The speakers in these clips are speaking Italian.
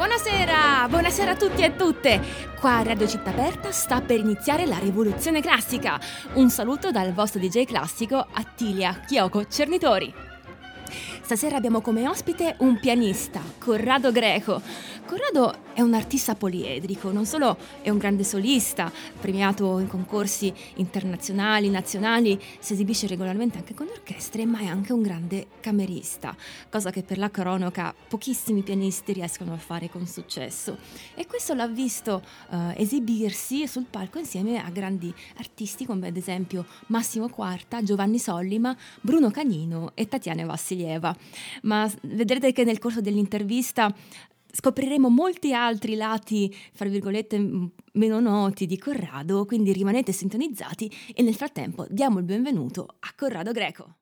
Buonasera, buonasera a tutti e a tutte. Qua a Radio Città Aperta sta per iniziare la rivoluzione classica. Un saluto dal vostro DJ classico Attilia Chioko Cernitori. Stasera abbiamo come ospite un pianista, Corrado Greco. Corrado è un artista poliedrico, non solo è un grande solista, premiato in concorsi internazionali, nazionali, si esibisce regolarmente anche con le orchestre, ma è anche un grande camerista, cosa che per la cronaca pochissimi pianisti riescono a fare con successo. E questo l'ha visto esibirsi sul palco insieme a grandi artisti come ad esempio Massimo Quarta, Giovanni Sollima, Bruno Cagnino e Tatiana Vassilieva. Ma vedrete che nel corso dell'intervista scopriremo molti altri lati, fra virgolette, meno noti di Corrado, quindi rimanete sintonizzati e nel frattempo diamo il benvenuto a Corrado Greco.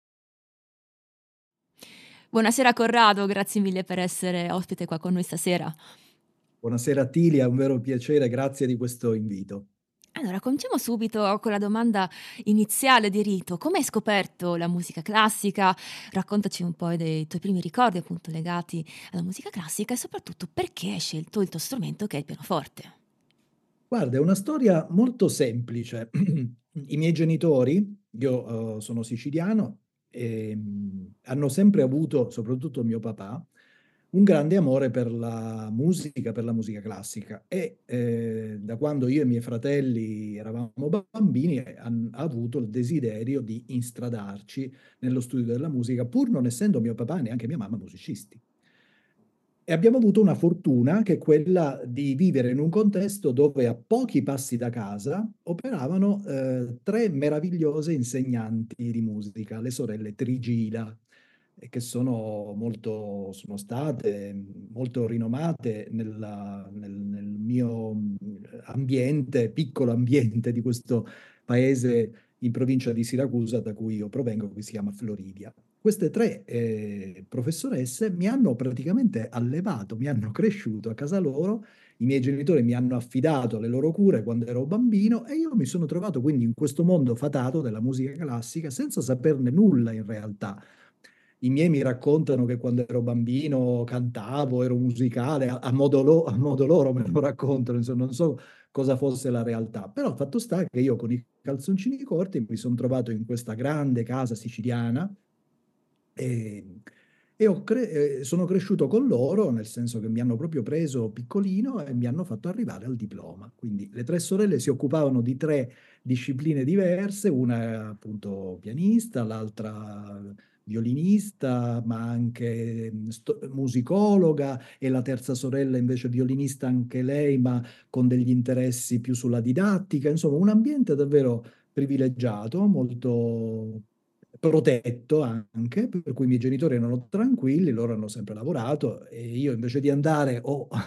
Buonasera Corrado, grazie mille per essere ospite qua con noi stasera. Buonasera Attilia, è un vero piacere, grazie di questo invito. Allora, cominciamo subito con la domanda iniziale di rito. Come hai scoperto la musica classica? Raccontaci un po' dei tuoi primi ricordi appunto legati alla musica classica e soprattutto perché hai scelto il tuo strumento che è il pianoforte. Guarda, è una storia molto semplice. I miei genitori, io sono siciliano, hanno sempre avuto, soprattutto mio papà, un grande amore per la musica classica e da quando io e i miei fratelli eravamo bambini ha avuto il desiderio di instradarci nello studio della musica, pur non essendo mio papà e neanche mia mamma musicisti. E abbiamo avuto una fortuna che è quella di vivere in un contesto dove a pochi passi da casa operavano tre meravigliose insegnanti di musica, le sorelle Trigila, che sono state molto rinomate nel mio ambiente, piccolo ambiente di questo paese in provincia di Siracusa, da cui io provengo, che si chiama Floridia. Queste tre professoresse mi hanno praticamente allevato, mi hanno cresciuto a casa loro, i miei genitori mi hanno affidato alle loro cure quando ero bambino e io mi sono trovato quindi in questo mondo fatato della musica classica senza saperne nulla in realtà. I miei mi raccontano che quando ero bambino cantavo, ero musicale, a modo loro me lo raccontano, insomma, non so cosa fosse la realtà, però fatto sta che io con i calzoncini corti mi sono trovato in questa grande casa siciliana e, sono cresciuto con loro, nel senso che mi hanno proprio preso piccolino e mi hanno fatto arrivare al diploma. Quindi le tre sorelle si occupavano di tre discipline diverse, una era appunto pianista, l'altra violinista, ma anche musicologa, e la terza sorella invece violinista anche lei, ma con degli interessi più sulla didattica. Insomma, un ambiente davvero privilegiato, molto protetto anche, per cui i miei genitori erano tranquilli, loro hanno sempre lavorato e io invece di andare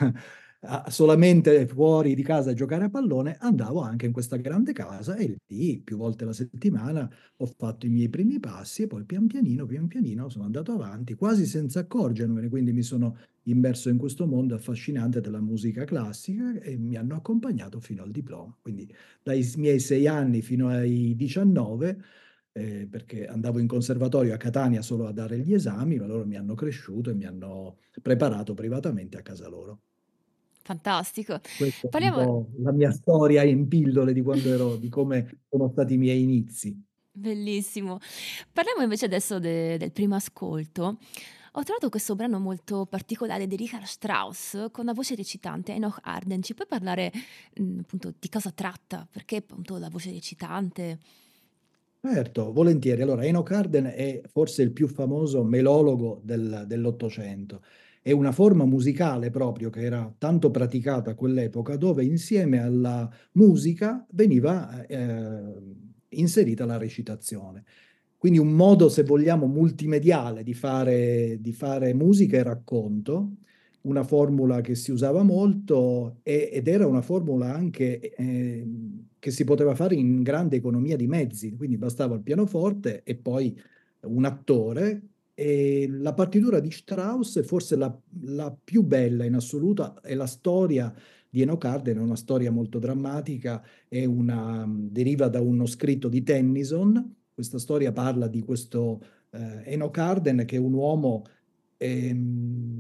solamente fuori di casa a giocare a pallone, andavo anche in questa grande casa e lì più volte la settimana ho fatto i miei primi passi e poi pian pianino sono andato avanti, quasi senza accorgermene, quindi mi sono immerso in questo mondo affascinante della musica classica e mi hanno accompagnato fino al diploma. Quindi dai miei 6 anni fino ai 19, perché andavo in conservatorio a Catania solo a dare gli esami, ma loro mi hanno cresciuto e mi hanno preparato privatamente a casa loro. Fantastico. Questa è un Parliamo. po' la mia storia in pillole di quando ero, di come sono stati i miei inizi. Bellissimo. Parliamo invece adesso del primo ascolto. Ho trovato questo brano molto particolare di Richard Strauss con la voce recitante Enoch Arden. Ci puoi parlare appunto di cosa tratta? Perché appunto la voce recitante? Certo, volentieri. Allora, Enoch Arden è forse il più famoso melologo dell'Ottocento. È una forma musicale proprio che era tanto praticata a quell'epoca, dove insieme alla musica veniva inserita la recitazione. Quindi un modo, se vogliamo, multimediale di fare musica e racconto, una formula che si usava molto ed era una formula anche che si poteva fare in grande economia di mezzi, quindi bastava il pianoforte e poi un attore. E la partitura di Strauss è forse la più bella in assoluto, è la storia di Enoch Arden, è una storia molto drammatica, deriva da uno scritto di Tennyson. Questa storia parla di questo Enoch Arden, che è un uomo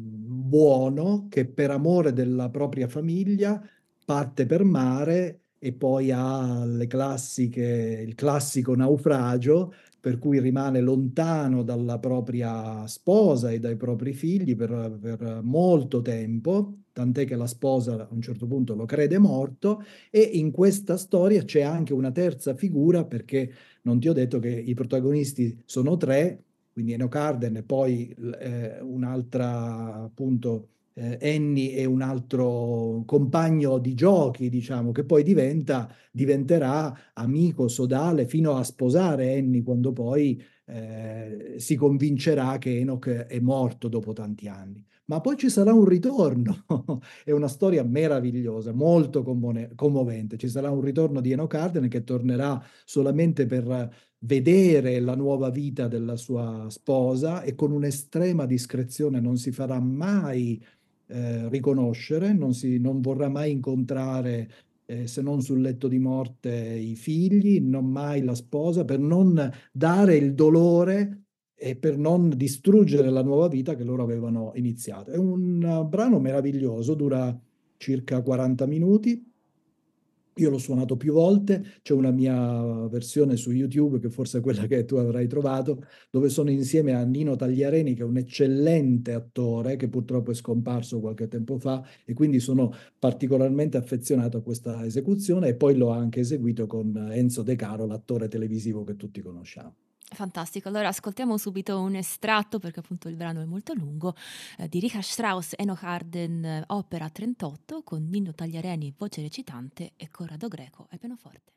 buono che per amore della propria famiglia parte per mare e poi ha il classico naufragio per cui rimane lontano dalla propria sposa e dai propri figli per molto tempo, tant'è che la sposa a un certo punto lo crede morto e in questa storia c'è anche una terza figura perché non ti ho detto che i protagonisti sono tre, quindi Enoch Arden e poi un'altra appunto Annie e un altro compagno di giochi, diciamo, che poi diventerà amico sodale fino a sposare Annie quando poi si convincerà che Enoch è morto dopo tanti anni. Ma poi ci sarà un ritorno, è una storia meravigliosa, molto commovente. Ci sarà un ritorno di Enoch Arden che tornerà solamente per vedere la nuova vita della sua sposa e con un'estrema discrezione non si farà mai riconoscere, non vorrà mai incontrare se non sul letto di morte i figli, non mai la sposa, per non dare il dolore e per non distruggere la nuova vita che loro avevano iniziato. È un brano meraviglioso, dura circa 40 minuti. Io l'ho suonato più volte, c'è una mia versione su YouTube, che forse è quella che tu avrai trovato, dove sono insieme a Nino Tagliareni, che è un eccellente attore, che purtroppo è scomparso qualche tempo fa, e quindi sono particolarmente affezionato a questa esecuzione, e poi l'ho anche eseguito con Enzo De Caro, l'attore televisivo che tutti conosciamo. Fantastico, allora ascoltiamo subito un estratto perché appunto il brano è molto lungo di Richard Strauss, Enoch Arden, opera 38 con Nino Tagliareni, voce recitante e Corrado Greco al pianoforte.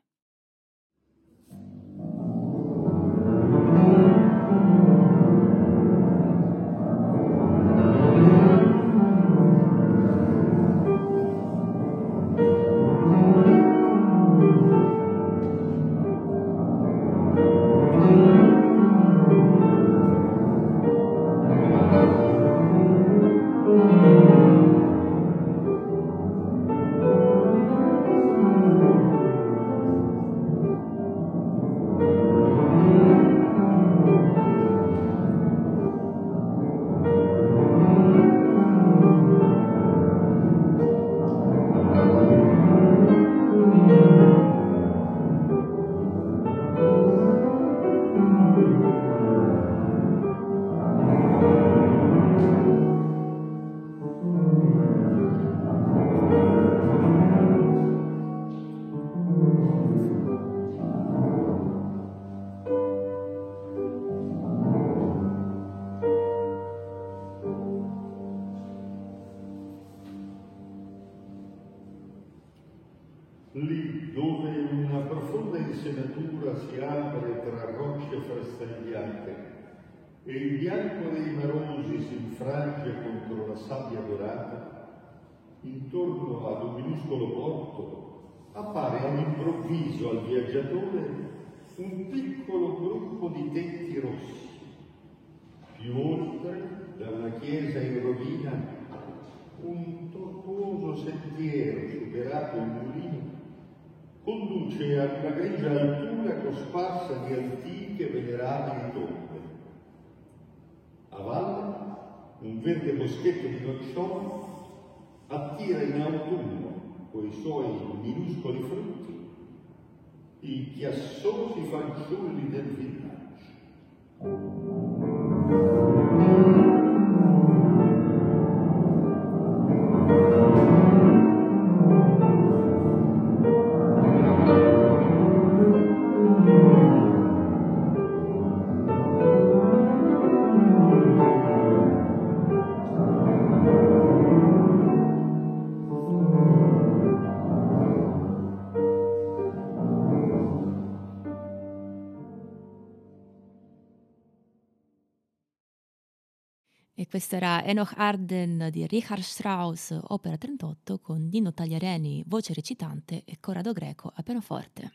Lì dove una profonda insenatura si apre tra rocce frastagliate e il bianco dei marosi si infrange contro la sabbia dorata, intorno ad un minuscolo porto appare all'improvviso al viaggiatore un piccolo gruppo di tetti rossi. Più oltre, da una chiesa in rovina, un tortuoso sentiero superato il mulino conduce a una grigia altura cosparsa di antiche venerabili tombe. A valle, un verde boschetto di noccioli attira in autunno, coi suoi minuscoli frutti, i chiassosi fanciulli del villaggio. E questo era Enoch Arden di Richard Strauss, opera 38, con Nino Tagliareni, voce recitante, e Corrado Greco a pianoforte.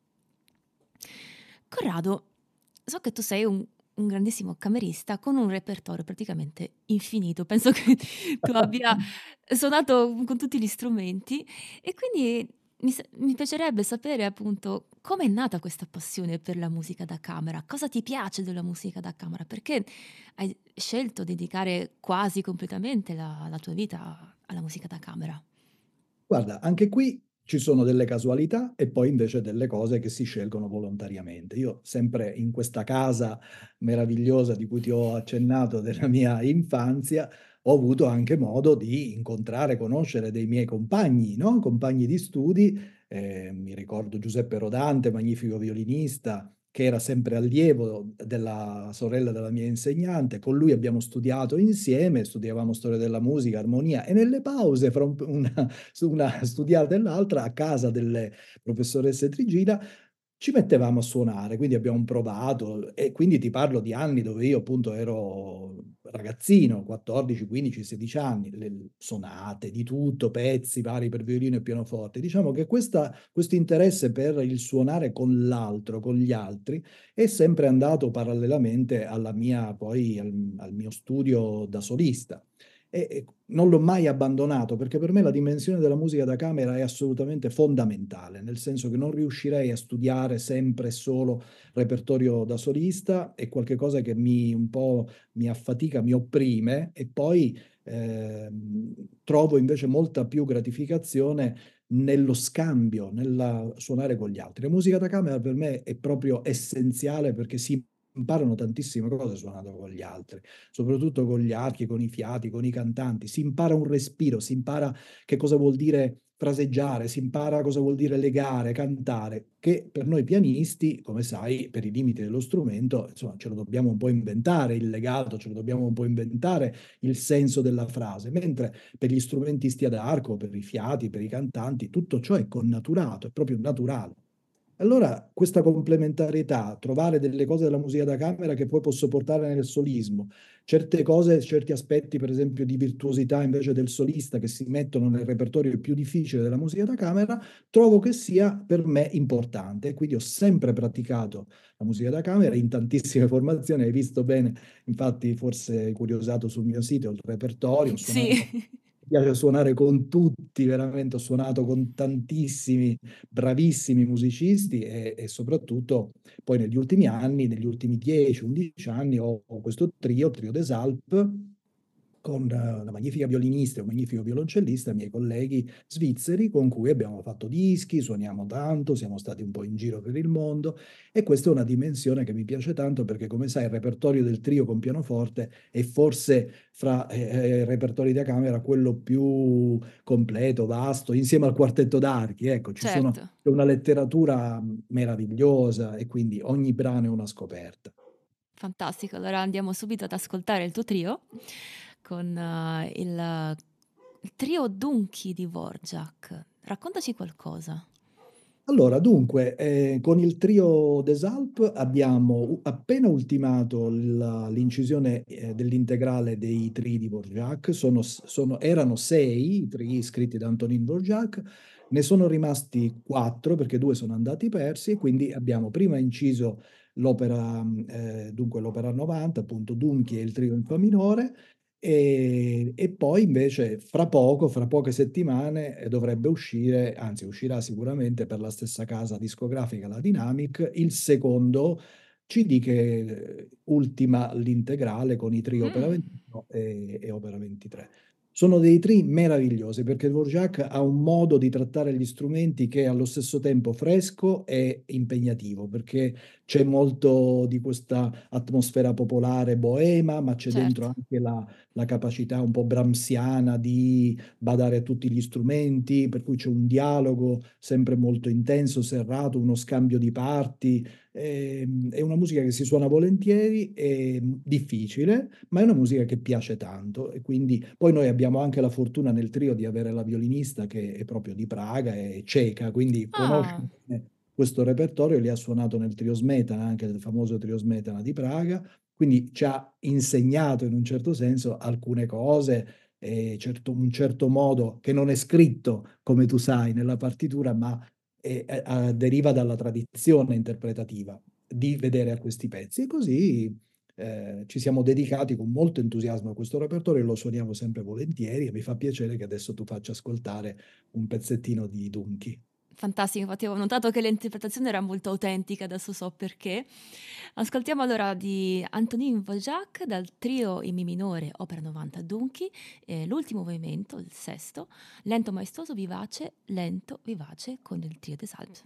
Corrado, so che tu sei un grandissimo camerista con un repertorio praticamente infinito. Penso che tu abbia suonato con tutti gli strumenti e quindi Mi piacerebbe sapere appunto come è nata questa passione per la musica da camera, cosa ti piace della musica da camera, perché hai scelto di dedicare quasi completamente la tua vita alla musica da camera. Guarda, anche qui ci sono delle casualità e poi invece delle cose che si scelgono volontariamente. Io sempre in questa casa meravigliosa di cui ti ho accennato della mia infanzia, ho avuto anche modo di incontrare, conoscere dei miei compagni, no? Compagni di studi. Mi ricordo Giuseppe Rodante, magnifico violinista, che era sempre allievo della sorella della mia insegnante. Con lui abbiamo studiato insieme, studiavamo storia della musica, armonia, e nelle pause, fra su una studiata e l'altra, a casa delle professoresse Trigida, ci mettevamo a suonare, quindi abbiamo provato, e quindi ti parlo di anni dove io appunto ero ragazzino, 14, 15, 16 anni, le sonate, di tutto, pezzi vari per violino e pianoforte. Diciamo che questo interesse per il suonare con l'altro, con gli altri, è sempre andato parallelamente alla mia, poi al mio studio da solista. E non l'ho mai abbandonato perché per me la dimensione della musica da camera è assolutamente fondamentale, nel senso che non riuscirei a studiare sempre e solo repertorio da solista, è qualcosa che un po' mi affatica, mi opprime, e poi trovo invece molta più gratificazione nello scambio, nel suonare con gli altri. La musica da camera per me è proprio essenziale perché si imparano tantissime cose suonando con gli altri, soprattutto con gli archi, con i fiati, con i cantanti. Si impara un respiro, si impara che cosa vuol dire fraseggiare, si impara cosa vuol dire legare, cantare, che per noi pianisti, come sai, per i limiti dello strumento, insomma, ce lo dobbiamo un po' inventare il legato, ce lo dobbiamo un po' inventare il senso della frase, mentre per gli strumentisti ad arco, per i fiati, per i cantanti, tutto ciò è connaturato, è proprio naturale. Allora, questa complementarietà, trovare delle cose della musica da camera che poi posso portare nel solismo, certe cose, certi aspetti, per esempio, di virtuosità invece del solista che si mettono nel repertorio più difficile della musica da camera, trovo che sia per me importante. Quindi ho sempre praticato la musica da camera in tantissime formazioni, hai visto bene, infatti forse hai curiosato sul mio sito il repertorio, ho Sì. suonato, mi piace suonare con tutti, veramente ho suonato con tantissimi bravissimi musicisti, e soprattutto poi negli ultimi anni, negli ultimi 10-11 anni, ho questo trio, il trio des Alpes, con una magnifica violinista e un magnifico violoncellista, miei colleghi svizzeri, con cui abbiamo fatto dischi, suoniamo tanto, siamo stati un po' in giro per il mondo, e questa è una dimensione che mi piace tanto perché, come sai, il repertorio del trio con pianoforte è forse fra i repertori da camera quello più completo, vasto, insieme al quartetto d'archi. Ecco, Certo. c'è una letteratura meravigliosa e quindi ogni brano è una scoperta. Fantastico, allora andiamo subito ad ascoltare il tuo trio con il trio Dunchi di Dvorak. Raccontaci qualcosa. Allora, dunque, con il trio des Alpes abbiamo appena ultimato l'incisione dell'integrale dei tri di Dvorak. Erano 6 i tri scritti da Antonin Dvorak, ne sono rimasti 4 perché 2 sono andati persi, e quindi abbiamo prima inciso l'opera, dunque l'opera 90, appunto Dunchi e il trio in fa minore, e poi invece fra poche settimane dovrebbe uscire, anzi uscirà sicuramente per la stessa casa discografica, la Dynamic, il secondo CD che ultima l'integrale con i tri Opera Mm, 21 e Opera 23. Sono dei tri meravigliosi perché Dvorak ha un modo di trattare gli strumenti che è allo stesso tempo fresco e impegnativo, perché c'è molto di questa atmosfera popolare boema, ma c'è dentro certo. anche la capacità un po' brahmsiana di badare a tutti gli strumenti, per cui c'è un dialogo sempre molto intenso, serrato, uno scambio di parti. È una musica che si suona volentieri, è difficile, ma è una musica che piace tanto. E quindi poi noi abbiamo anche la fortuna nel trio di avere la violinista che è proprio di Praga, è ceca, quindi conosce Ah, questo repertorio, li ha suonato nel trio Smetana, anche nel famoso trio Smetana di Praga, quindi ci ha insegnato in un certo senso alcune cose, un certo modo che non è scritto, come tu sai, nella partitura, ma deriva dalla tradizione interpretativa di vedere a questi pezzi. E così ci siamo dedicati con molto entusiasmo a questo repertorio e lo suoniamo sempre volentieri, e mi fa piacere che adesso tu faccia ascoltare un pezzettino di Dunchi. Fantastico, infatti ho notato che l'interpretazione era molto autentica, adesso so perché. Ascoltiamo allora di Antonin Dvořák dal trio in mi minore, opera 90 Dunchi, l'ultimo movimento, il sesto, lento maestoso vivace con il trio des Alpes.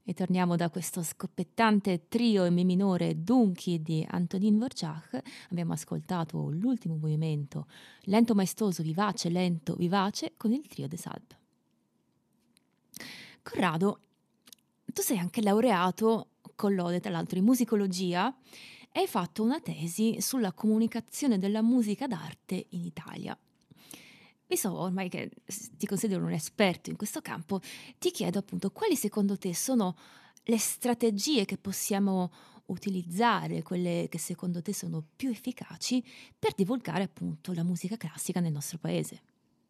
E torniamo da questo scoppettante trio in mi minore Dunchi di Antonin Dvořák. Abbiamo ascoltato l'ultimo movimento, lento maestoso, vivace, lento, vivace, con il trio de Salp. Corrado, tu sei anche laureato con lode, tra l'altro, in musicologia e hai fatto una tesi sulla comunicazione della musica d'arte in Italia. Visto ormai che ti considero un esperto in questo campo, ti chiedo appunto quali secondo te sono le strategie che possiamo utilizzare, quelle che secondo te sono più efficaci per divulgare appunto la musica classica nel nostro paese.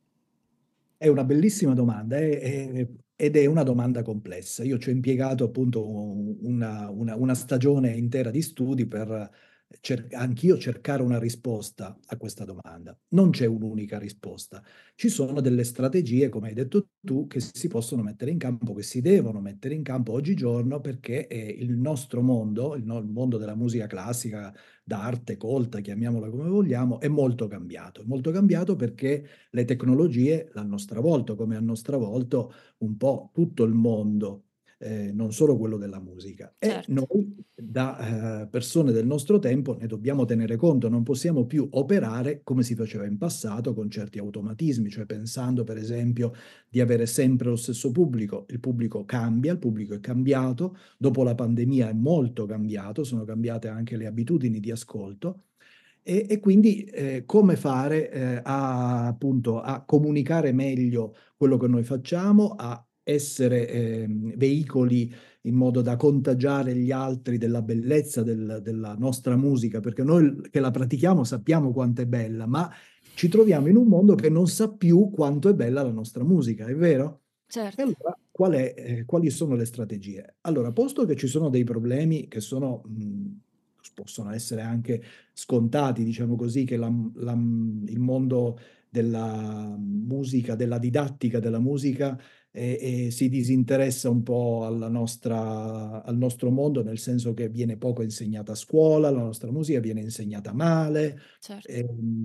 È una bellissima domanda ed è una domanda complessa. Io ci ho impiegato appunto una stagione intera di studi per anch'io cercare una risposta a questa domanda. Non c'è un'unica risposta. Ci sono delle strategie, come hai detto tu, che si possono mettere in campo, che si devono mettere in campo oggigiorno perché il nostro mondo, il mondo della musica classica, d'arte, colta, chiamiamola come vogliamo, è molto cambiato. È molto cambiato perché le tecnologie l'hanno stravolto, come hanno stravolto un po' tutto il mondo, non solo quello della musica. E Certo, noi, da persone del nostro tempo, ne dobbiamo tenere conto, non possiamo più operare come si faceva in passato con certi automatismi, cioè pensando per esempio di avere sempre lo stesso pubblico. Il pubblico cambia, il pubblico è cambiato, dopo la pandemia è molto cambiato, sono cambiate anche le abitudini di ascolto. E quindi come fare appunto a comunicare meglio quello che noi facciamo, a essere veicoli in modo da contagiare gli altri della bellezza della nostra musica, perché noi che la pratichiamo sappiamo quanto è bella, ma ci troviamo in un mondo che non sa più quanto è bella la nostra musica, è vero? E certo. allora, quali sono le strategie? Allora, posto che ci sono dei problemi che sono, possono essere anche scontati, diciamo così, che il mondo della musica, della didattica della musica si disinteressa un po' al nostro mondo, nel senso che viene poco insegnata a scuola, la nostra musica viene insegnata male, Certo.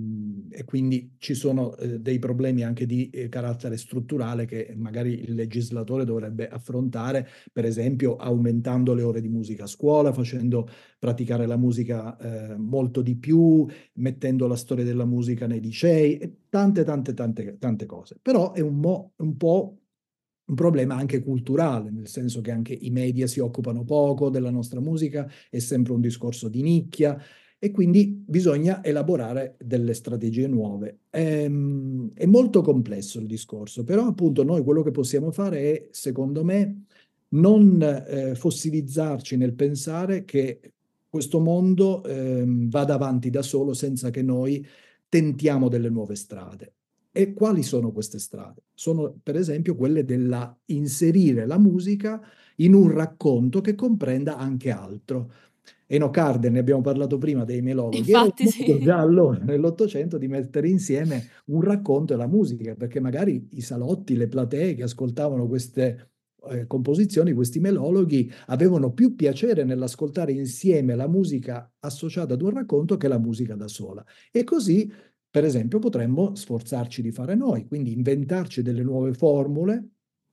e quindi ci sono dei problemi anche di carattere strutturale che magari il legislatore dovrebbe affrontare, per esempio aumentando le ore di musica a scuola, facendo praticare la musica molto di più, mettendo la storia della musica nei licei, e tante cose. Però è un po' un problema anche culturale, nel senso che anche i media si occupano poco della nostra musica, è sempre un discorso di nicchia e quindi bisogna elaborare delle strategie nuove. È molto complesso il discorso, però appunto noi quello che possiamo fare è, secondo me, non fossilizzarci nel pensare che questo mondo vada avanti da solo senza che noi tentiamo delle nuove strade. E quali sono queste strade? Sono per esempio quelle della inserire la musica in un racconto che comprenda anche altro. Enoch Arden, ne abbiamo parlato prima, dei melologhi, era un Infatti modo sì. già allora, nell'Ottocento, di mettere insieme un racconto e la musica, perché magari i salotti, le platee che ascoltavano queste composizioni, questi melologhi, avevano più piacere nell'ascoltare insieme la musica associata ad un racconto che la musica da sola. E così, per esempio, potremmo sforzarci di fare noi, quindi inventarci delle nuove formule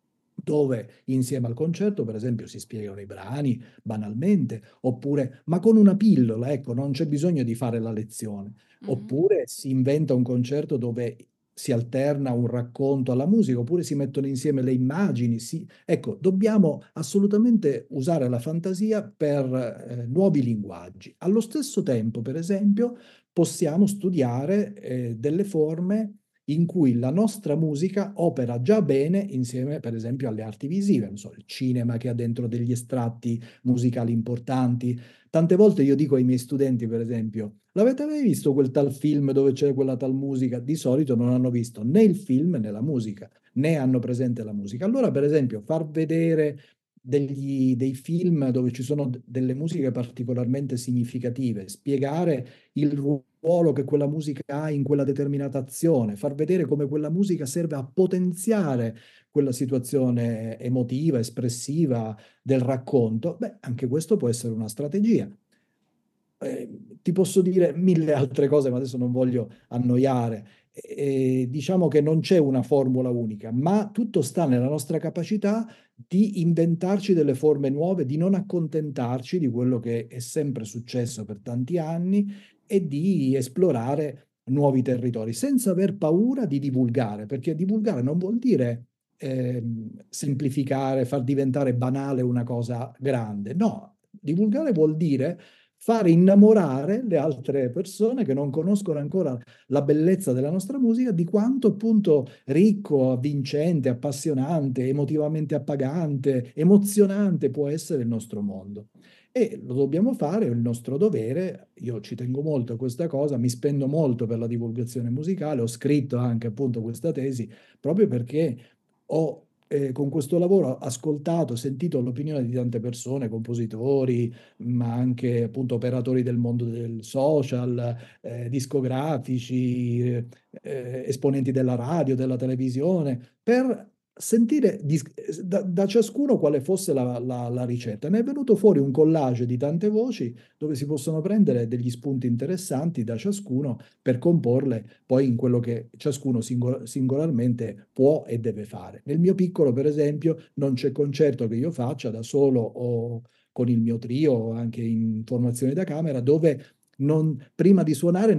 dove insieme al concerto, per esempio, si spiegano i brani banalmente, oppure, ma con una pillola, ecco, non c'è bisogno di fare la lezione. Mhm. Oppure si inventa un concerto dove si alterna un racconto alla musica, oppure si mettono insieme le immagini. Ecco, dobbiamo assolutamente usare la fantasia per nuovi linguaggi. Allo stesso tempo, per esempio, possiamo studiare delle forme in cui la nostra musica opera già bene insieme, per esempio, alle arti visive, non so, il cinema che ha dentro degli estratti musicali importanti. Tante volte io dico ai miei studenti, per esempio, l'avete mai visto quel tal film dove c'è quella tal musica? Di solito non hanno visto né il film né la musica, né hanno presente la musica. Allora, per esempio, far vedere dei film dove ci sono delle musiche particolarmente significative, spiegare il ruolo che quella musica ha in quella determinata azione, far vedere come quella musica serve a potenziare quella situazione emotiva, espressiva del racconto, beh, anche questo può essere una strategia. Ti posso dire mille altre cose, ma adesso non voglio annoiare. Diciamo che non c'è una formula unica, ma tutto sta nella nostra capacità di inventarci delle forme nuove, di non accontentarci di quello che è sempre successo per tanti anni e di esplorare nuovi territori, senza aver paura di divulgare, perché divulgare non vuol dire semplificare, far diventare banale una cosa grande. No, divulgare vuol dire fare innamorare le altre persone che non conoscono ancora la bellezza della nostra musica, di quanto appunto ricco, avvincente, appassionante, emotivamente appagante, emozionante può essere il nostro mondo. E lo dobbiamo fare, è il nostro dovere. Io ci tengo molto a questa cosa, mi spendo molto per la divulgazione musicale, ho scritto anche appunto questa tesi proprio perché ho con questo lavoro ascoltato, sentito l'opinione di tante persone, compositori, ma anche appunto operatori del mondo del social, discografici, esponenti della radio, della televisione, per sentire da ciascuno quale fosse la ricetta. Ne è venuto fuori un collage di tante voci dove si possono prendere degli spunti interessanti da ciascuno per comporle poi in quello che ciascuno singolarmente può e deve fare. Nel mio piccolo, per esempio, non c'è concerto che io faccia da solo o con il mio trio o anche in formazione da camera dove prima di suonare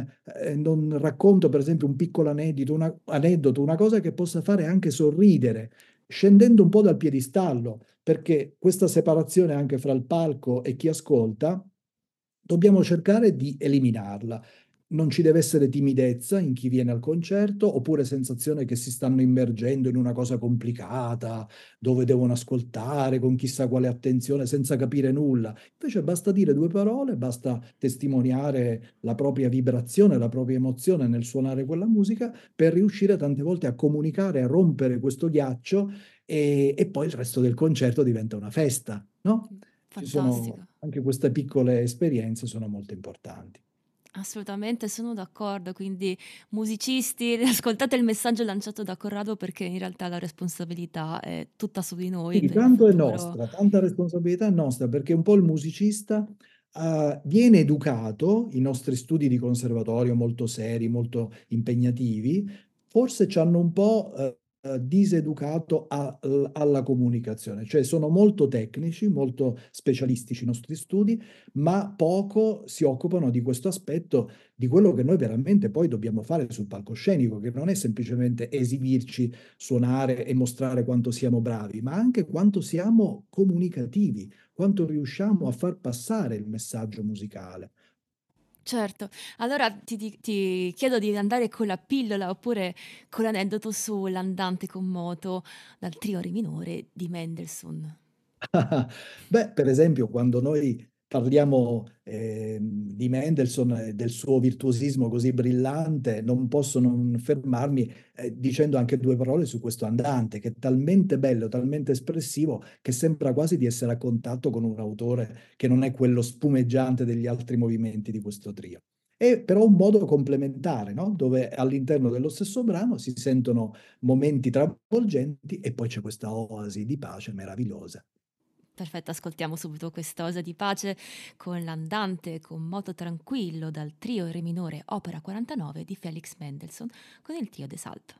non racconto per esempio un piccolo aneddoto, una cosa che possa fare anche sorridere, scendendo un po' dal piedistallo, perché questa separazione anche fra il palco e chi ascolta dobbiamo cercare di eliminarla. Non ci deve essere timidezza in chi viene al concerto, oppure sensazione che si stanno immergendo in una cosa complicata, dove devono ascoltare con chissà quale attenzione senza capire nulla. Invece basta dire due parole, basta testimoniare la propria vibrazione, la propria emozione nel suonare quella musica per riuscire tante volte a comunicare, a rompere questo ghiaccio e poi il resto del concerto diventa una festa, no? Ci sono Fantastico. anche queste piccole esperienze sono molto importanti. Assolutamente, sono d'accordo, quindi musicisti, ascoltate il messaggio lanciato da Corrado perché in realtà la responsabilità è tutta su di noi Sì, per il tanto è futuro. nostra, tanta responsabilità è nostra, perché un po' il musicista viene educato, i nostri studi di conservatorio molto seri, molto impegnativi, forse ci hanno un po' diseducato alla comunicazione, cioè sono molto tecnici, molto specialistici i nostri studi, ma poco si occupano di questo aspetto, di quello che noi veramente poi dobbiamo fare sul palcoscenico, che non è semplicemente esibirci, suonare e mostrare quanto siamo bravi, ma anche quanto siamo comunicativi, quanto riusciamo a far passare il messaggio musicale. Certo, allora ti chiedo di andare con la pillola oppure con l'aneddoto sull'andante con moto dal trio re minore di Mendelssohn. Beh, per esempio, quando noi parliamo di Mendelssohn e del suo virtuosismo così brillante, non posso non fermarmi dicendo anche due parole su questo andante, che è talmente bello, talmente espressivo, che sembra quasi di essere a contatto con un autore che non è quello spumeggiante degli altri movimenti di questo trio. È però un modo complementare, no? Dove all'interno dello stesso brano si sentono momenti travolgenti e poi c'è questa oasi di pace meravigliosa. Perfetto, ascoltiamo subito quest'osa di pace con l'andante con moto tranquillo dal trio re minore opera 49 di Felix Mendelssohn con il trio de Salto.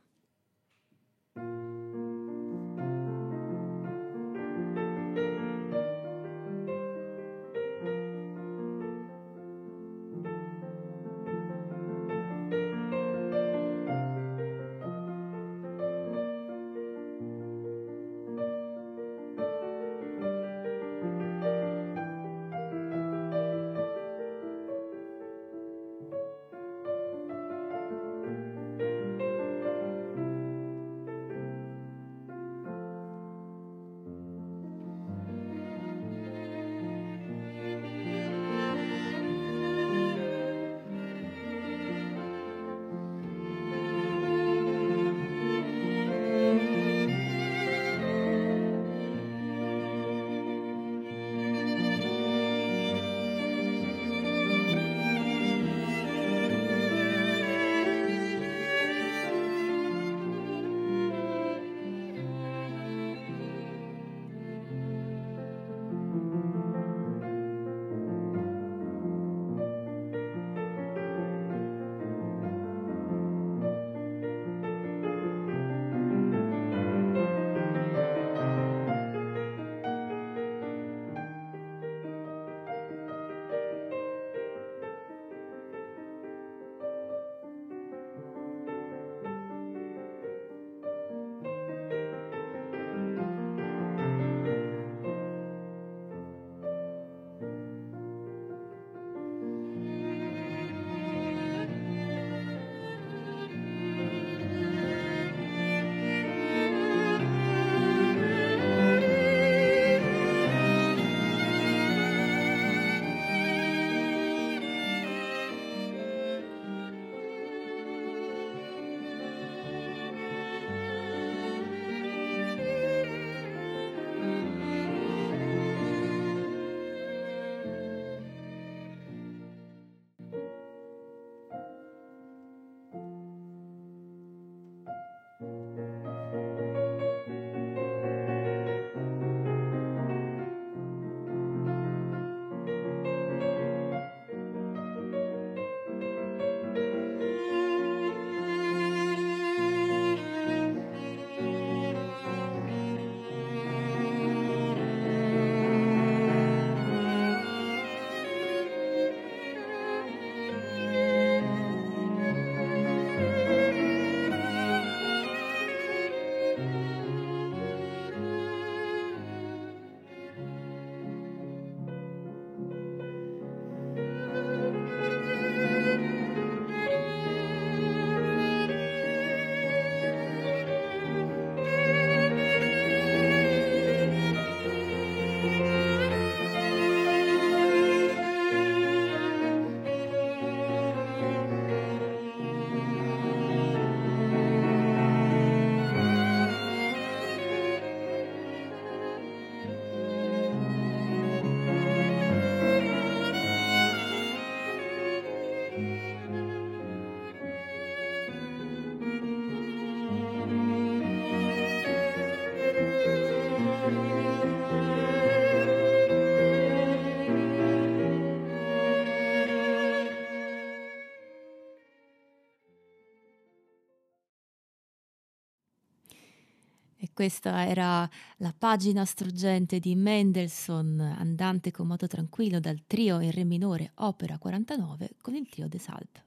Questa era la pagina struggente di Mendelssohn, andante con moto tranquillo dal trio in re minore, opera 49, con il trio des Alpes.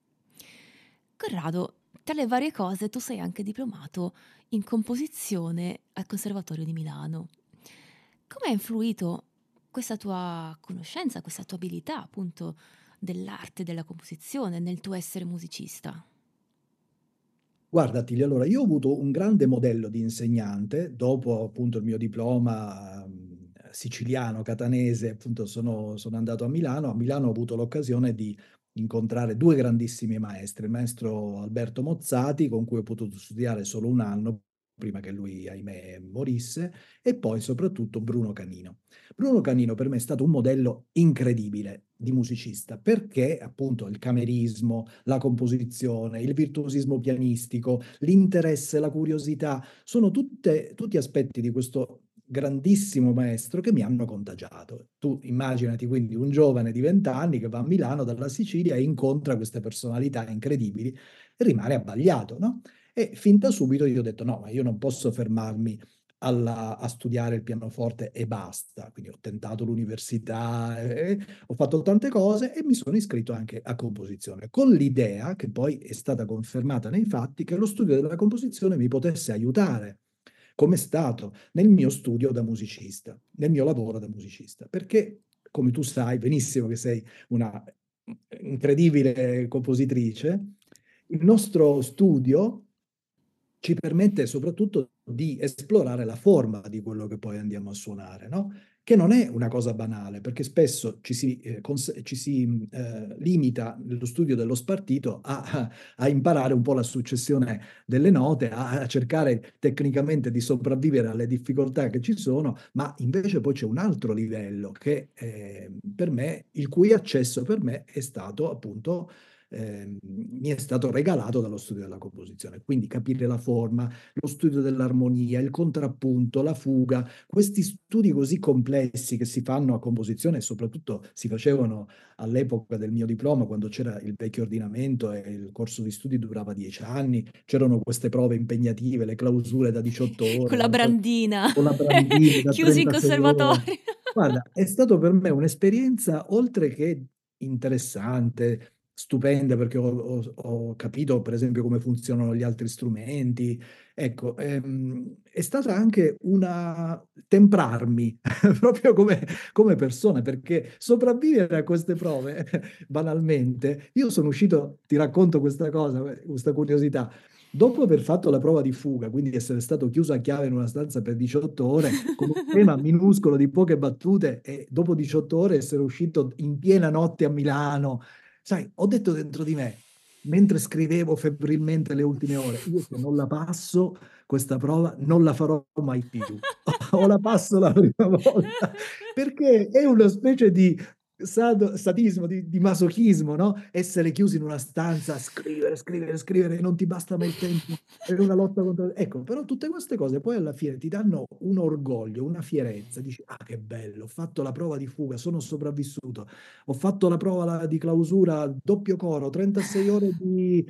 Corrado, tra le varie cose tu sei anche diplomato in composizione al Conservatorio di Milano. Come ha influito questa tua conoscenza, questa tua abilità appunto dell'arte della composizione nel tuo essere musicista? Guarda Attilio, allora io ho avuto un grande modello di insegnante, dopo appunto il mio diploma siciliano, catanese, appunto sono andato a Milano ho avuto l'occasione di incontrare due grandissimi maestri, il maestro Alberto Mozzati, con cui ho potuto studiare solo un anno, prima che lui, ahimè, morisse, e poi soprattutto Bruno Canino. Bruno Canino per me è stato un modello incredibile di musicista, perché appunto il camerismo, la composizione, il virtuosismo pianistico, l'interesse, la curiosità, sono tutti aspetti di questo grandissimo maestro che mi hanno contagiato. Tu immaginati quindi un giovane di 20 anni che va a Milano dalla Sicilia e incontra queste personalità incredibili e rimane abbagliato, no? E fin da subito io ho detto no, ma io non posso fermarmi a studiare il pianoforte e basta. Quindi ho tentato l'università, ho fatto tante cose e mi sono iscritto anche a composizione, con l'idea, che poi è stata confermata nei fatti, che lo studio della composizione mi potesse aiutare, come è stato nel mio studio da musicista, nel mio lavoro da musicista, perché come tu sai benissimo che sei una incredibile compositrice, il nostro studio ci permette soprattutto di esplorare la forma di quello che poi andiamo a suonare, no? Che non è una cosa banale, perché spesso ci si limita nello studio dello spartito a imparare un po' la successione delle note, a cercare tecnicamente di sopravvivere alle difficoltà che ci sono, ma invece poi c'è un altro livello che per me, il cui accesso per me è stato appunto mi è stato regalato dallo studio della composizione. Quindi capire la forma, lo studio dell'armonia, il contrappunto, la fuga, questi studi così complessi che si fanno a composizione e soprattutto si facevano all'epoca del mio diploma, quando c'era il vecchio ordinamento e il corso di studi durava 10 anni, c'erano queste prove impegnative, le clausure da 18 Con ore, la brandina, con la brandina da chiusi in 36 ore. conservatorio. Guarda, è stato per me un'esperienza oltre che interessante, stupenda, perché ho capito, per esempio, come funzionano gli altri strumenti. Ecco, è stata anche una temprarmi proprio come persona, perché sopravvivere a queste prove, banalmente, io sono uscito, ti racconto questa cosa, questa curiosità. Dopo aver fatto la prova di fuga, quindi essere stato chiuso a chiave in una stanza per 18 ore, con un tema minuscolo di poche battute, e dopo 18 ore essere uscito in piena notte a Milano, sai, ho detto dentro di me, mentre scrivevo febbrilmente le ultime ore, io se non la passo questa prova non la farò mai più. O la passo la prima volta, perché è una specie di sadismo, di masochismo, no? Essere chiusi in una stanza, scrivere, scrivere, scrivere, e non ti basta mai il tempo, è una lotta contro... Ecco, però tutte queste cose poi alla fine ti danno un orgoglio, una fierezza, dici, ah che bello, ho fatto la prova di fuga, sono sopravvissuto, ho fatto la prova di clausura, doppio coro, 36 ore di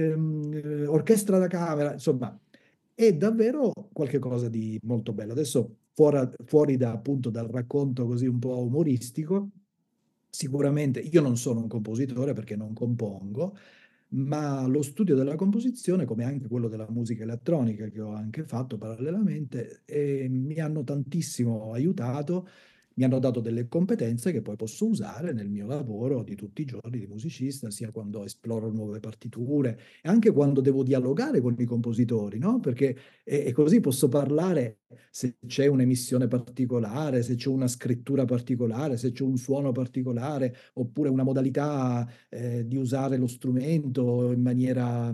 orchestra da camera, insomma, è davvero qualcosa di molto bello. Adesso fuori da, appunto, dal racconto così un po' umoristico, sicuramente io non sono un compositore perché non compongo, ma lo studio della composizione, come anche quello della musica elettronica che ho anche fatto parallelamente, mi hanno tantissimo aiutato, mi hanno dato delle competenze che poi posso usare nel mio lavoro di tutti i giorni di musicista, sia quando esploro nuove partiture e anche quando devo dialogare con i compositori, no? Perché e così posso parlare se c'è un'emissione particolare, se c'è una scrittura particolare, se c'è un suono particolare, oppure una modalità di usare lo strumento in maniera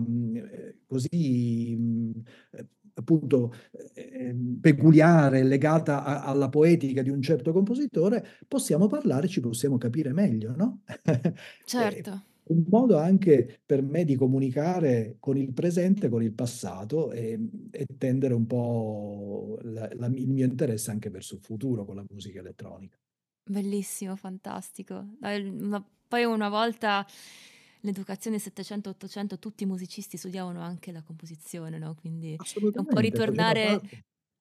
così appunto peculiare, legata alla poetica di un certo compositore, possiamo parlare, ci possiamo capire meglio, no? È Certo. un modo anche per me di comunicare con il presente, con il passato e tendere un po' il mio interesse anche verso il futuro con la musica elettronica. Bellissimo, fantastico. Poi una volta l'educazione 700-800 tutti i musicisti studiavano anche la composizione, no? Quindi è un po' Assolutamente, faceva ritornare parte.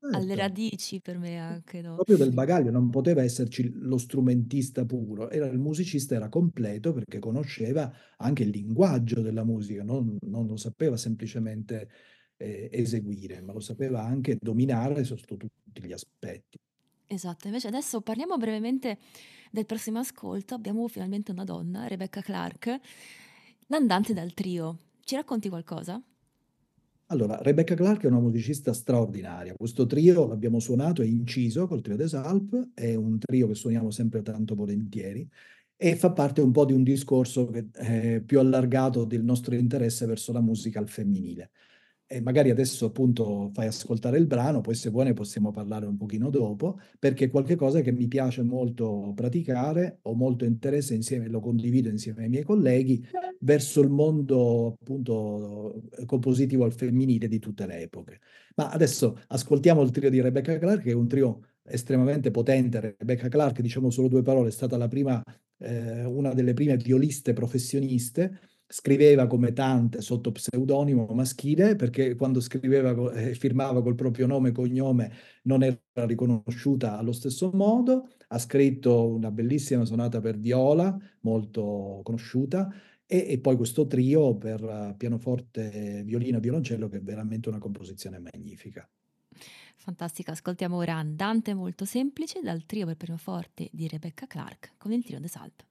alle Certo. radici per me anche, no? Proprio del bagaglio, non poteva esserci lo strumentista puro, era il musicista, era completo perché conosceva anche il linguaggio della musica, non lo sapeva semplicemente eseguire, ma lo sapeva anche dominare sotto tutti gli aspetti. Esatto, invece adesso parliamo brevemente del prossimo ascolto. Abbiamo finalmente una donna, Rebecca Clark, l'andante dal trio. Ci racconti qualcosa? Allora, Rebecca Clark è una musicista straordinaria. Questo trio l'abbiamo suonato e inciso col trio des Alpes, è un trio che suoniamo sempre tanto volentieri e fa parte un po' di un discorso che è più allargato del nostro interesse verso la musica al femminile. E magari adesso appunto fai ascoltare il brano, poi se vuoi ne possiamo parlare un pochino dopo, perché è qualcosa che mi piace molto praticare, ho molto interesse insieme, lo condivido insieme ai miei colleghi verso il mondo appunto compositivo al femminile di tutte le epoche. Ma adesso ascoltiamo il trio di Rebecca Clark, che è un trio estremamente potente. Rebecca Clark, diciamo solo due parole, è stata una delle prime violiste professioniste. Scriveva come tante sotto pseudonimo maschile, perché quando scriveva e firmava col proprio nome e cognome non era riconosciuta allo stesso modo. Ha scritto una bellissima sonata per viola, molto conosciuta, e poi questo trio per pianoforte, violino e violoncello, che è veramente una composizione magnifica. Fantastica, ascoltiamo ora Andante molto semplice dal trio per pianoforte di Rebecca Clark con il trio des Alpes.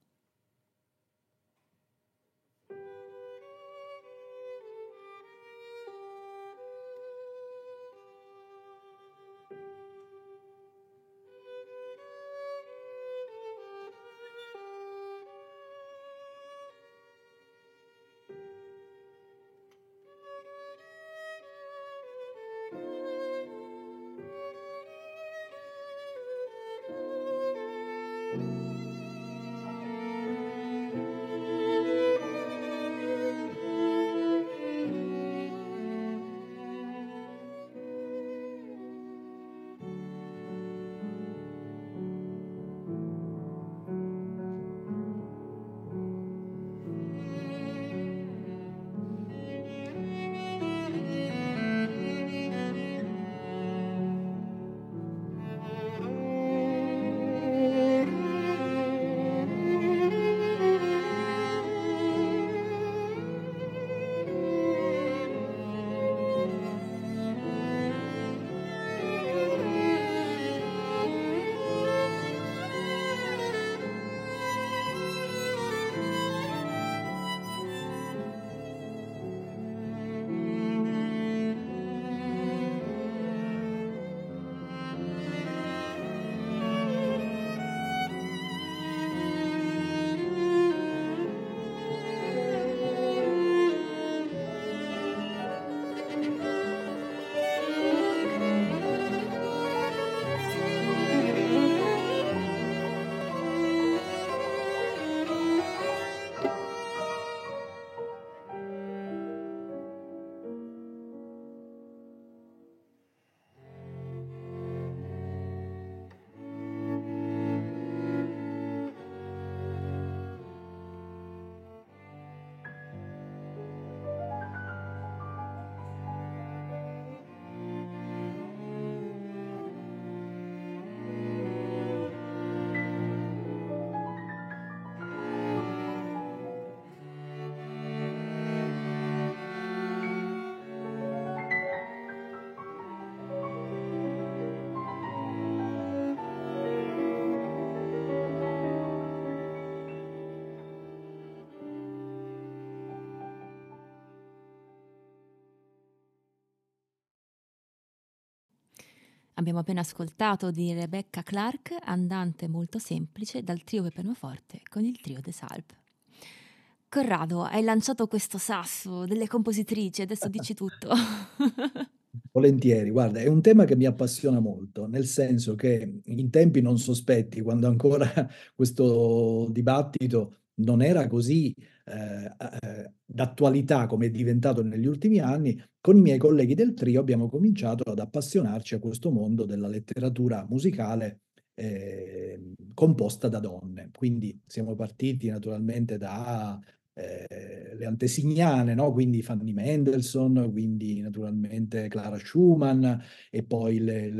Abbiamo appena ascoltato di Rebecca Clark, Andante molto semplice dal trio per pianoforte con il trio des Alpes. Corrado, hai lanciato questo sasso delle compositrici, adesso dici tutto. Volentieri, guarda, è un tema che mi appassiona molto, nel senso che in tempi non sospetti, quando ancora questo dibattito non era così d'attualità come è diventato negli ultimi anni, con i miei colleghi del trio abbiamo cominciato ad appassionarci a questo mondo della letteratura musicale composta da donne. Quindi siamo partiti naturalmente da le antesignane, no? Quindi Fanny Mendelssohn, quindi naturalmente Clara Schumann e poi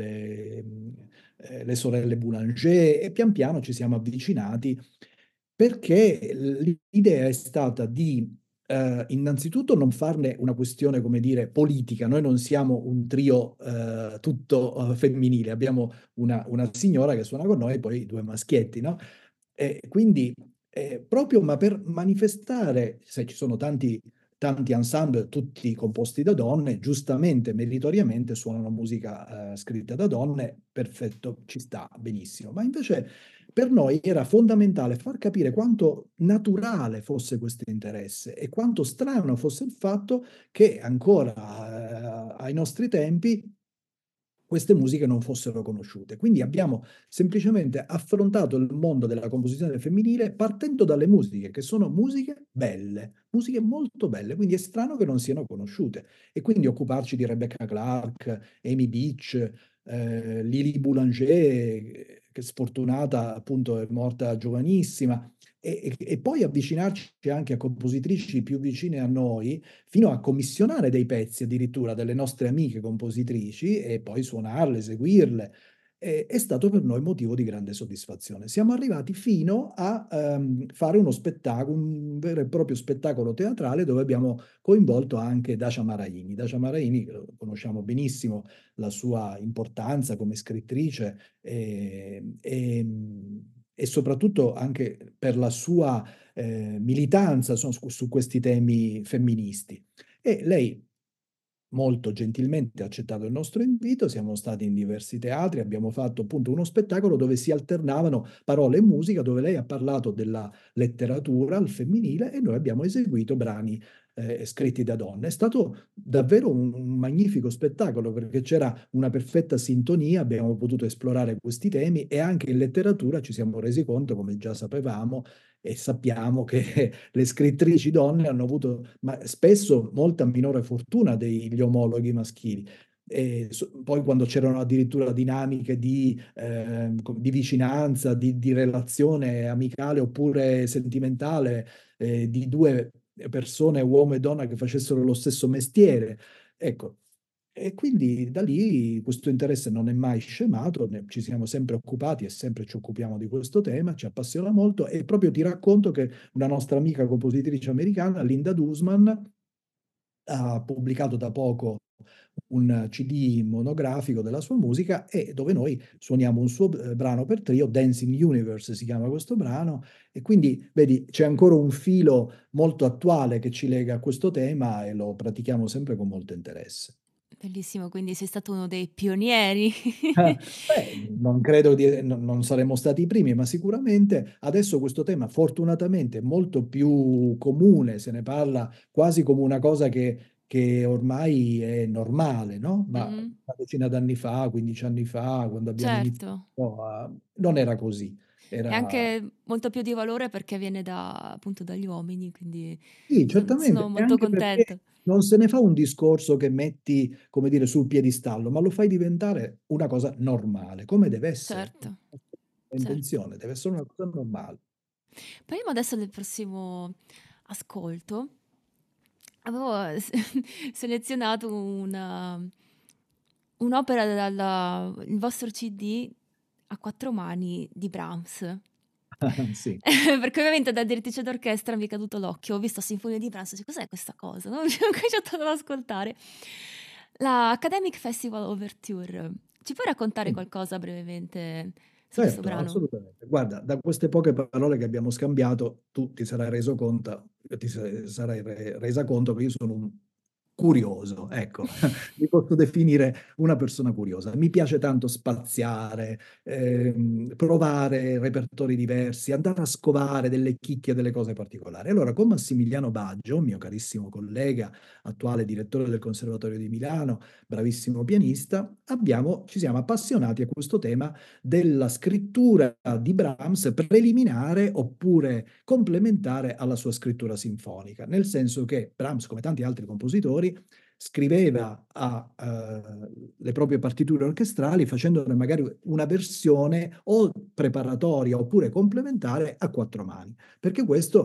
le sorelle Boulanger, e pian piano ci siamo avvicinati perché l'idea è stata di innanzitutto non farne una questione, come dire, politica. Noi non siamo un trio tutto femminile, abbiamo una signora che suona con noi e poi due maschietti, no? E quindi proprio ma per manifestare, se ci sono tanti ensemble, tutti composti da donne, giustamente, meritoriamente suonano musica scritta da donne, perfetto, ci sta benissimo. Ma invece per noi era fondamentale far capire quanto naturale fosse questo interesse e quanto strano fosse il fatto che ancora ai nostri tempi queste musiche non fossero conosciute. Quindi abbiamo semplicemente affrontato il mondo della composizione femminile partendo dalle musiche, che sono musiche belle, musiche molto belle, quindi è strano che non siano conosciute. E quindi occuparci di Rebecca Clark, Amy Beach, Lily Boulanger, che sfortunata appunto è morta giovanissima, e poi avvicinarci anche a compositrici più vicine a noi, fino a commissionare dei pezzi addirittura delle nostre amiche compositrici e poi suonarle, eseguirle. È stato per noi motivo di grande soddisfazione. Siamo arrivati fino a fare uno spettacolo, un vero e proprio spettacolo teatrale dove abbiamo coinvolto anche Dacia Maraini. Dacia Maraini, conosciamo benissimo la sua importanza come scrittrice e soprattutto anche per la sua militanza su questi temi femministi. E lei molto gentilmente ha accettato il nostro invito, siamo stati in diversi teatri, abbiamo fatto appunto uno spettacolo dove si alternavano parole e musica, dove lei ha parlato della letteratura al femminile e noi abbiamo eseguito brani scritti da donne. È stato davvero un magnifico spettacolo perché c'era una perfetta sintonia, abbiamo potuto esplorare questi temi e anche in letteratura ci siamo resi conto, come già sapevamo, e sappiamo che le scrittrici donne hanno avuto spesso molta minore fortuna degli omologhi maschili. E poi quando c'erano addirittura dinamiche di vicinanza, di relazione amicale oppure sentimentale di due persone, uomo e donna, che facessero lo stesso mestiere. Ecco, e quindi da lì questo interesse non è mai scemato, ci siamo sempre occupati e sempre ci occupiamo di questo tema, ci appassiona molto e proprio ti racconto che una nostra amica compositrice americana, Linda Dusman, ha pubblicato da poco un CD monografico della sua musica e dove noi suoniamo un suo brano per trio, Dancing Universe si chiama questo brano, e quindi vedi c'è ancora un filo molto attuale che ci lega a questo tema e lo pratichiamo sempre con molto interesse. Bellissimo, quindi sei stato uno dei pionieri. Non credo non saremmo stati i primi, ma sicuramente adesso questo tema fortunatamente è molto più comune, se ne parla quasi come una cosa che ormai è normale, no? Ma Mhm. una decina d'anni fa, 15 anni fa, quando abbiamo Certo. iniziato, non era così. È Era... anche molto più di valore perché viene appunto dagli uomini, quindi Sì, sono certamente, e molto anche perché contenta. non se ne fa un discorso che metti, come dire, sul piedistallo, ma lo fai diventare una cosa normale, come deve essere. Certo, certo. L'intenzione deve essere una cosa normale. Parliamo adesso del prossimo ascolto. Avevo selezionato un'opera il vostro CD a quattro mani di Brahms. Sì. Perché ovviamente da direttrice d'orchestra mi è caduto l'occhio, ho visto Sinfonia di Brahms, dico, cos'è questa cosa? No? Ho cominciato ad ascoltare la Academic Festival Overture. Ci puoi raccontare Sì. qualcosa brevemente su questo Certo, brano? assolutamente. Guarda, da queste poche parole che abbiamo scambiato, tu ti sarai reso conto, sarai resa conto che io sono un curioso, ecco, mi posso definire una persona curiosa. Mi piace tanto spaziare, provare repertori diversi, andare a scovare delle chicche, delle cose particolari. Allora, con Massimiliano Baggio, mio carissimo collega, attuale direttore del Conservatorio di Milano, bravissimo pianista, ci siamo appassionati a questo tema della scrittura di Brahms preliminare oppure complementare alla sua scrittura sinfonica, nel senso che Brahms, come tanti altri compositori, scriveva le proprie partiture orchestrali facendone magari una versione o preparatoria oppure complementare a quattro mani, perché questo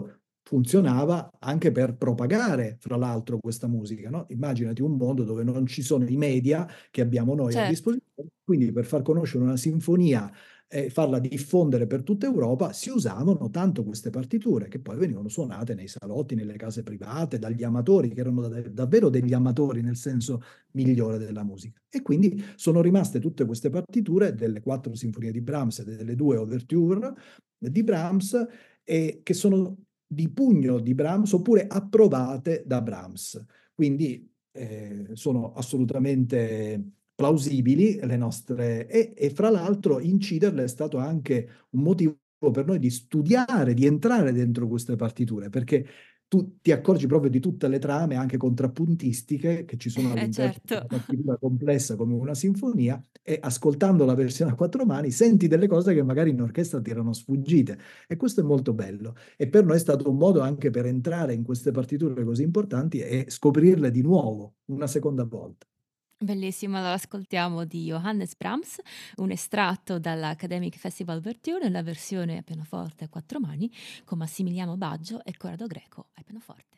funzionava anche per propagare, fra l'altro, questa musica, no? Immaginati un mondo dove non ci sono i media che abbiamo noi a Certo. disposizione, quindi per far conoscere una sinfonia e farla diffondere per tutta Europa si usavano tanto queste partiture che poi venivano suonate nei salotti, nelle case private, dagli amatori, che erano davvero degli amatori nel senso migliore della musica. E quindi sono rimaste tutte queste partiture delle 4 sinfonie di Brahms e delle 2 ouverture di Brahms, che sono di pugno di Brahms oppure approvate da Brahms. Quindi sono assolutamente plausibili le nostre, e fra l'altro inciderle è stato anche un motivo per noi di studiare, di entrare dentro queste partiture, perché tu ti accorgi proprio di tutte le trame anche contrappuntistiche che ci sono all'interno di Certo. una partitura complessa come una sinfonia, e ascoltando la versione a 4 mani senti delle cose che magari in orchestra ti erano sfuggite, e questo è molto bello, e per noi è stato un modo anche per entrare in queste partiture così importanti e scoprirle di nuovo una seconda volta. Bellissimo, allora ascoltiamo di Johannes Brahms un estratto dall'Academic Festival Ouverture nella versione a pianoforte a 4 mani con Massimiliano Baggio e Corrado Greco al pianoforte.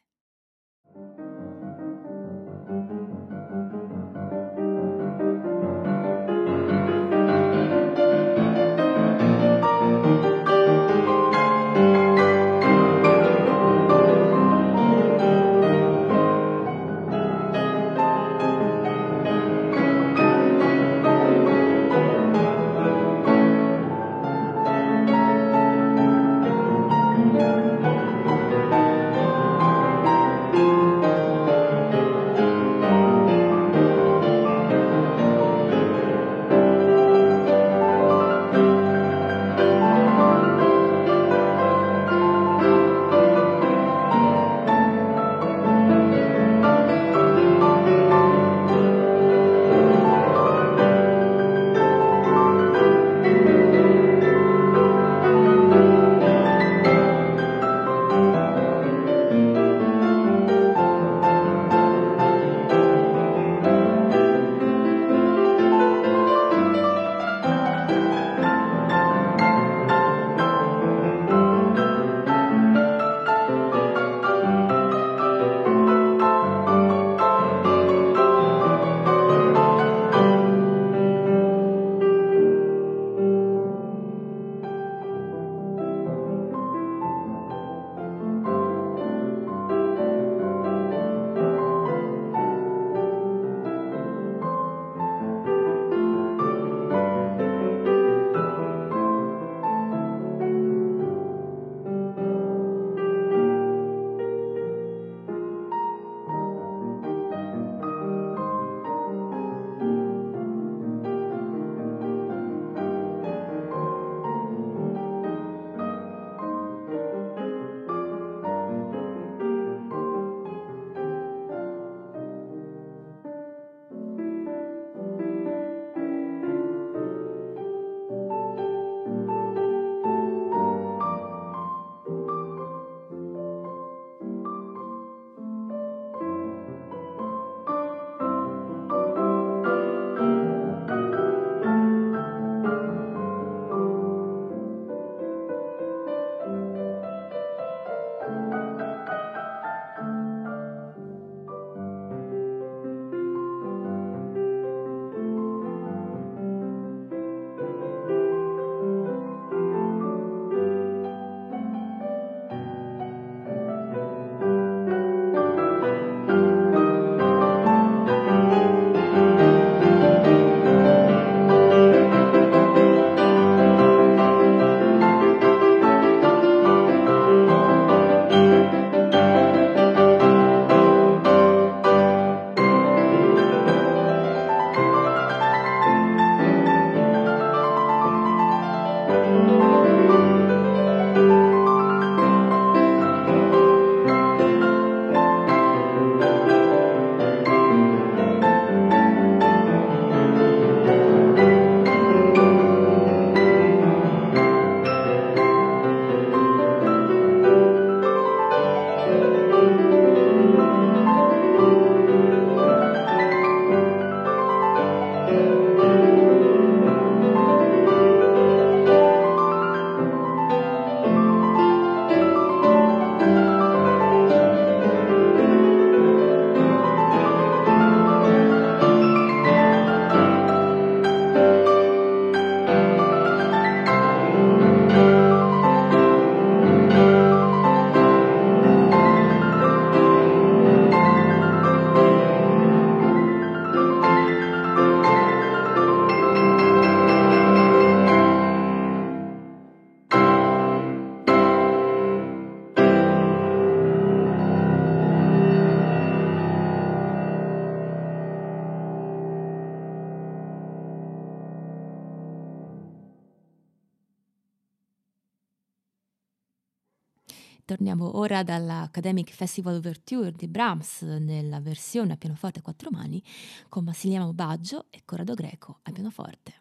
ritorniamo ora dall'Academic Festival Overture di Brahms nella versione a pianoforte a quattro mani con Massimiliano Baggio e Corrado Greco al pianoforte.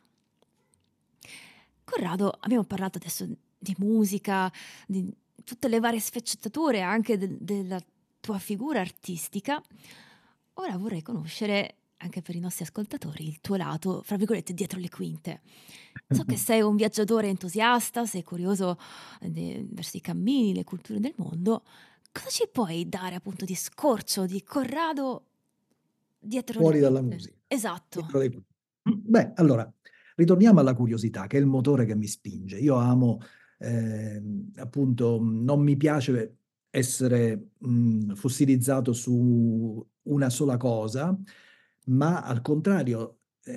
Corrado, abbiamo parlato adesso di musica, di tutte le varie sfaccettature anche della tua figura artistica. Ora vorrei conoscere, anche per i nostri ascoltatori, il tuo lato, fra virgolette, dietro le quinte. So che sei un viaggiatore entusiasta, sei curioso verso i cammini, le culture del mondo. Cosa ci puoi dare appunto di scorcio, di Corrado dietro le Fuori dalla quinte? musica. Esatto. Dietro le quinte. Beh, allora, ritorniamo alla curiosità, che è il motore che mi spinge. Io amo, appunto, non mi piace essere fossilizzato su una sola cosa, ma al contrario,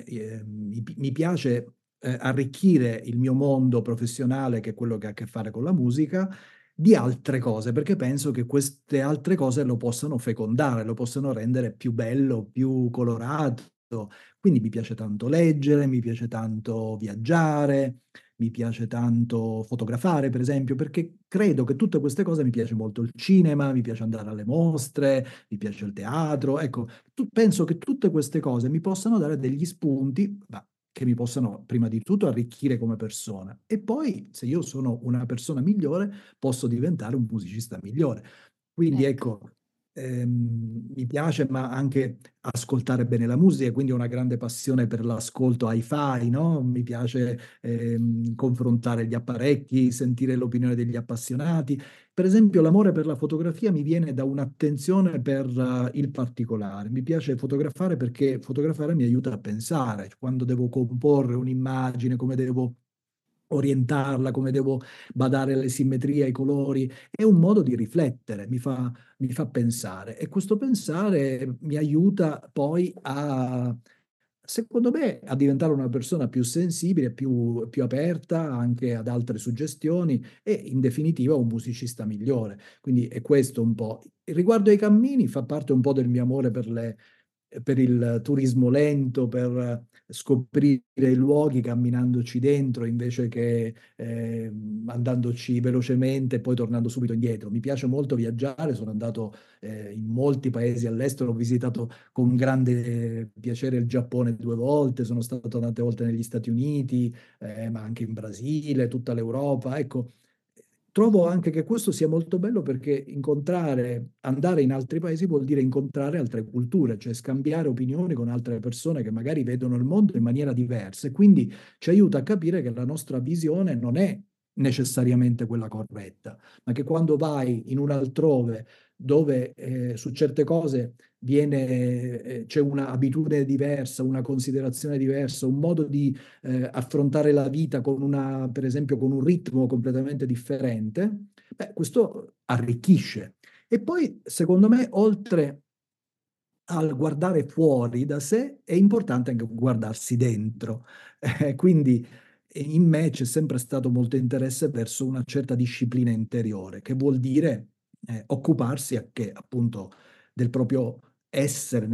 mi piace arricchire il mio mondo professionale, che è quello che ha a che fare con la musica, di altre cose, perché penso che queste altre cose lo possano fecondare, lo possano rendere più bello, più colorato. Quindi mi piace tanto leggere, mi piace tanto viaggiare, mi piace tanto fotografare, per esempio, perché credo che tutte queste cose mi piace molto il cinema, mi piace andare alle mostre, mi piace il teatro. Ecco, penso che tutte queste cose mi possano dare degli spunti, ma che mi possano prima di tutto arricchire come persona. E poi, se io sono una persona migliore, posso diventare un musicista migliore. Quindi Ecco. ecco, mi piace ma anche ascoltare bene la musica, quindi ho una grande passione per l'ascolto hi-fi, no? Mi piace confrontare gli apparecchi, sentire l'opinione degli appassionati. Per esempio, l'amore per la fotografia mi viene da un'attenzione per il particolare. Mi piace fotografare perché fotografare mi aiuta a pensare, quando devo comporre un'immagine, come devo orientarla, come devo badare alle simmetrie, ai colori. È un modo di riflettere, mi fa pensare e questo pensare mi aiuta poi a, secondo me, a diventare una persona più sensibile, più aperta anche ad altre suggestioni e in definitiva un musicista migliore. Quindi è questo un po'. Riguardo ai cammini, fa parte un po' del mio amore per il turismo lento, per scoprire i luoghi camminandoci dentro invece che andandoci velocemente e poi tornando subito indietro. Mi piace molto viaggiare, sono andato in molti paesi all'estero, ho visitato con grande piacere il Giappone 2 volte, sono stato tante volte negli Stati Uniti, ma anche in Brasile, tutta l'Europa. Ecco, trovo anche che questo sia molto bello perché incontrare, andare in altri paesi vuol dire incontrare altre culture, cioè scambiare opinioni con altre persone che magari vedono il mondo in maniera diversa e quindi ci aiuta a capire che la nostra visione non è necessariamente quella corretta, ma che quando vai in un altrove dove su certe cose c'è un'abitudine diversa, una considerazione diversa, un modo di affrontare la vita con una, per esempio, con un ritmo completamente differente, beh, questo arricchisce. E poi, secondo me, oltre al guardare fuori da sé, è importante anche guardarsi dentro. Quindi in me c'è sempre stato molto interesse verso una certa disciplina interiore, che vuol dire occuparsi anche appunto del proprio essere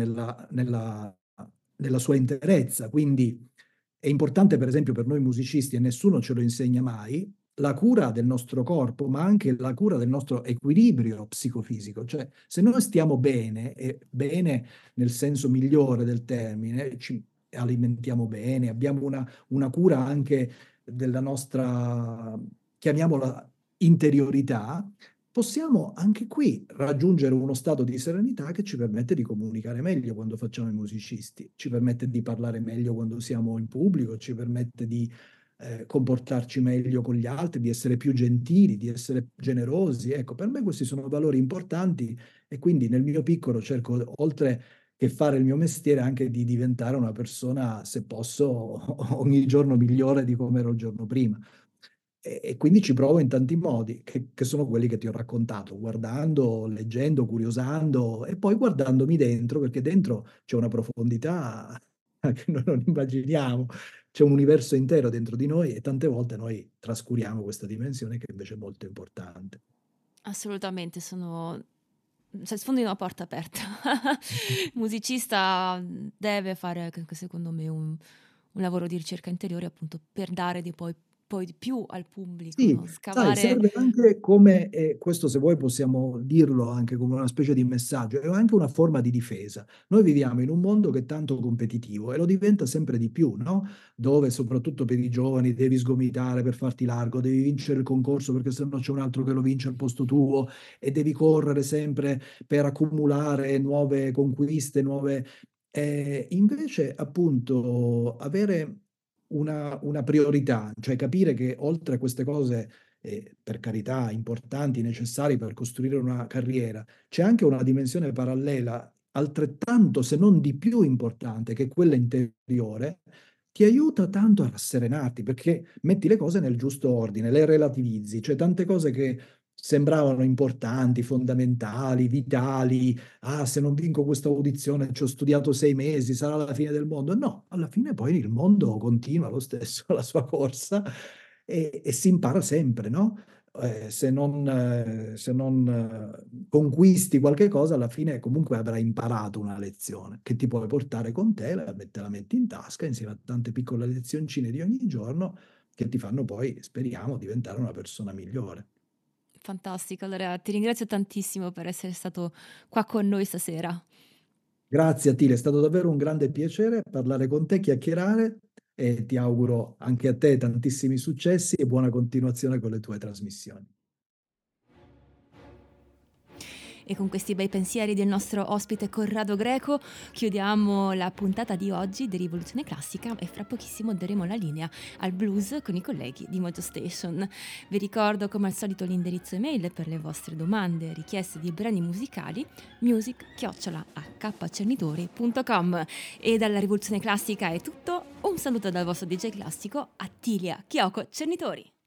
nella sua interezza. Quindi è importante, per esempio, per noi musicisti, e nessuno ce lo insegna mai, la cura del nostro corpo, ma anche la cura del nostro equilibrio psicofisico. Cioè, se noi stiamo bene, e bene nel senso migliore del termine, ci alimentiamo bene, abbiamo una cura anche della nostra, chiamiamola, interiorità, possiamo anche qui raggiungere uno stato di serenità che ci permette di comunicare meglio quando facciamo i musicisti, ci permette di parlare meglio quando siamo in pubblico, ci permette di comportarci meglio con gli altri, di essere più gentili, di essere generosi. Ecco, per me questi sono valori importanti e quindi nel mio piccolo cerco, oltre che fare il mio mestiere, anche di diventare una persona, se posso, ogni giorno migliore di come ero il giorno prima. E quindi ci provo in tanti modi, che sono quelli che ti ho raccontato, guardando, leggendo, curiosando e poi guardandomi dentro, perché dentro c'è una profondità che noi non immaginiamo, c'è un universo intero dentro di noi e tante volte noi trascuriamo questa dimensione che invece è molto importante. Assolutamente, cioè, sfondi una porta aperta. Il musicista deve fare, secondo me, un lavoro di ricerca interiore appunto per dare poi poi di più al pubblico, Sì, no? sai, Scavare. serve anche come, questo se vuoi possiamo dirlo anche come una specie di messaggio, è anche una forma di difesa. Noi viviamo in un mondo che è tanto competitivo e lo diventa sempre di più, no, dove soprattutto per i giovani devi sgomitare per farti largo, devi vincere il concorso perché se no c'è un altro che lo vince al posto tuo e devi correre sempre per accumulare nuove conquiste, nuove invece appunto avere una priorità, cioè capire che oltre a queste cose, per carità importanti, necessarie per costruire una carriera, c'è anche una dimensione parallela altrettanto, se non di più importante, che è quella interiore, ti aiuta tanto a rasserenarti, perché metti le cose nel giusto ordine, le relativizzi, cioè tante cose che sembravano importanti, fondamentali, vitali. Ah, se non vinco questa audizione, ci ho studiato 6 mesi, sarà la fine del mondo. No, alla fine poi il mondo continua lo stesso la sua corsa e si impara sempre, no, se non conquisti qualche cosa, alla fine comunque avrai imparato una lezione che ti puoi portare con te, te la metti in tasca insieme a tante piccole lezioncine di ogni giorno che ti fanno poi, speriamo, diventare una persona migliore. Fantastico, allora ti ringrazio tantissimo per essere stato qua con noi stasera. Grazie a te, è stato davvero un grande piacere parlare con te, chiacchierare e ti auguro anche a te tantissimi successi e buona continuazione con le tue trasmissioni. E con questi bei pensieri del nostro ospite Corrado Greco chiudiamo la puntata di oggi di Rivoluzione Classica e fra pochissimo daremo la linea al blues con i colleghi di Mojo Station. Vi ricordo come al solito l'indirizzo email per le vostre domande e richieste di brani musicali music@hccernitori.com. E dalla Rivoluzione Classica è tutto, un saluto dal vostro DJ classico Attilia Chioko Cernitori.